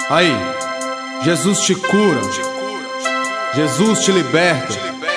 Aí, Jesus te cura, Jesus te liberta,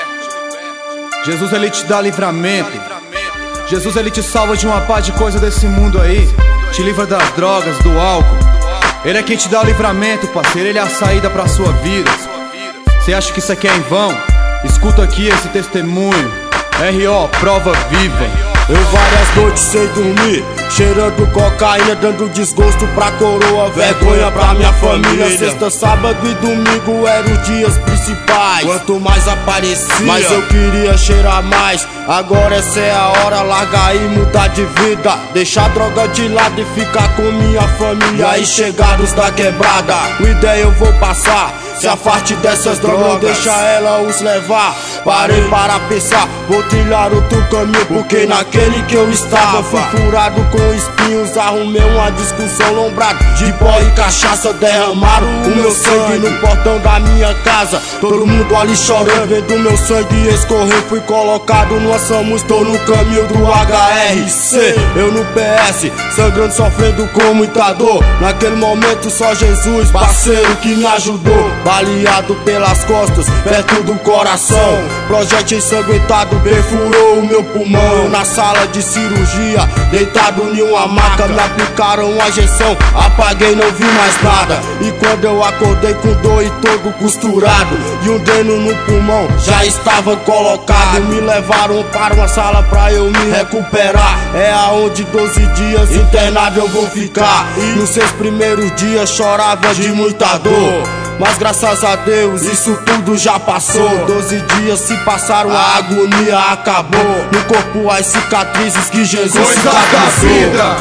Jesus ele te dá livramento, Jesus ele te salva de uma pá de coisa desse mundo aí, te livra das drogas, do álcool. Ele é quem te dá o livramento, parceiro, ele é a saída pra sua vida. Cê acha que isso aqui é em vão? Escuta aqui esse testemunho, R.O. prova viva. Eu várias noites sem dormir, cheirando cocaína, dando desgosto pra coroa, vergonha pra minha família. Sexta, sábado e domingo eram os dias principais, quanto mais aparecia, mas eu queria cheirar mais. Agora essa é a hora, largar e mudar de vida, deixar a droga de lado e ficar com minha família. E chegados da quebrada, o ideia eu vou passar, se afaste dessas drogas, não deixa ela os levar. Parei para pensar, vou trilhar outro caminho, porque naquele que eu estava fui furado com espinhos. Arrumei uma discussão lombrada, de pó e cachaça derramaram o meu sangue no portão da minha casa. Todo mundo ali chorando, vendo meu sangue escorrer. Fui colocado numa SAMU, estou no caminho do HRC. Eu no PS, sangrando, sofrendo com muita dor. Naquele momento só Jesus, parceiro, que me ajudou. Baleado pelas costas, perto do coração, projétil ensanguentado perfurou o meu pulmão. Eu na sala de cirurgia, deitado em uma maca, me aplicaram uma injeção, apaguei, não vi mais nada. E quando eu acordei com dor e todo costurado, e um dreno no pulmão já estava colocado. Me levaram para uma sala pra eu me recuperar, é aonde 12 dias internado eu vou ficar. E nos 6 primeiros dias chorava de muita dor, mas graças a Deus isso tudo já passou. 12 dias se passaram, a agonia acabou. No corpo as cicatrizes que Jesus coisa da vida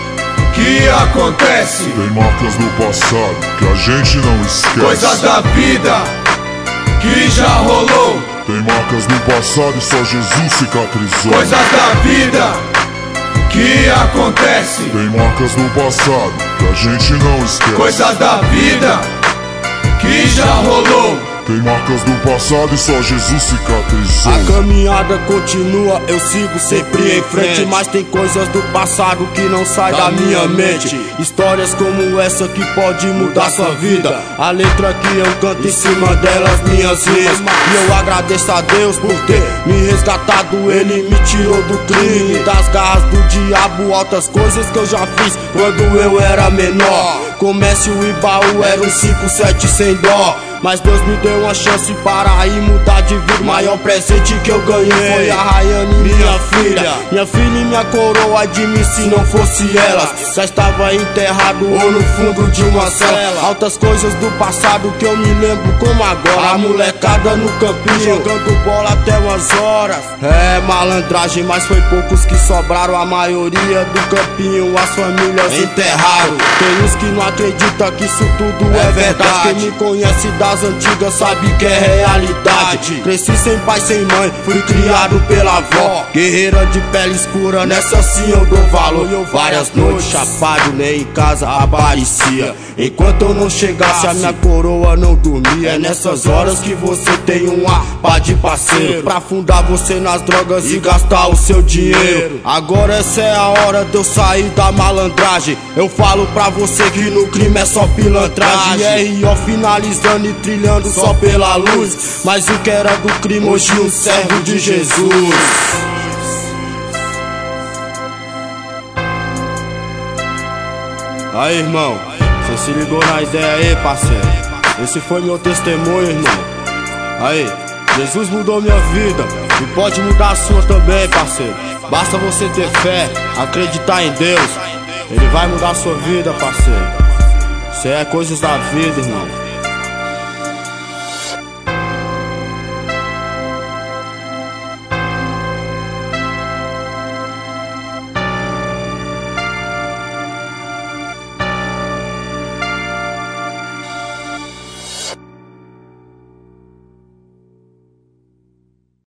que acontece, tem marcas do passado que a gente não esquece. coisa da vida que já rolou, tem marcas do passado e só Jesus cicatrizou. coisa da vida que acontece, tem marcas do passado que a gente não esquece. coisa da vida que já rolou, tem marcas do passado e só Jesus cicatrizou. A caminhada continua, eu sigo sempre em frente, mas tem coisas do passado que não saem da minha mente. Histórias como essa que pode mudar sua vida, a letra que eu canto em cima delas, minhas rimas. E eu agradeço a Deus por ter me resgatado, Ele me tirou do crime, das garras do diabo. Altas coisas que eu já fiz quando eu era menor, comércio e baú era um 5-7 sem dó. Mas Deus me deu uma chance para ir mudar de vida. O maior presente que eu ganhei foi a Rayane, minha filha. Minha filha e minha coroa de mim, se não fosse elas, já estava enterrado ou no fundo de uma cela. Altas coisas do passado que eu me lembro como agora, a molecada no campinho jogando bola até umas horas. É malandragem, mas foi poucos que sobraram. A maioria do campinho as famílias enterraram. Tem uns que não acreditam que isso tudo é verdade. Quem me conhece das antigas sabe que é realidade. Cresci sem pai, sem mãe, fui criado pela avó, guerreira de pele escura, nessa sim eu dou valor. Várias noites chapado, nem em casa aparecia, enquanto eu não chegasse a minha coroa não dormia. É nessas horas que você tem uma pá de parceiro pra afundar você nas drogas e gastar o seu dinheiro. Agora essa é a hora de eu sair da malandragem. Eu falo pra você que no crime é só pilantragem. R.O. finalizando e trilhando só pela luz, mas o que era do crime hoje um servo de Jesus. Aí, irmão, você se ligou na ideia aí, parceiro? Esse foi meu testemunho, irmão. Aí, Jesus mudou minha vida e pode mudar a sua também, parceiro. Basta você ter fé, acreditar em Deus, Ele vai mudar a sua vida, parceiro. Isso é coisas da vida, irmão.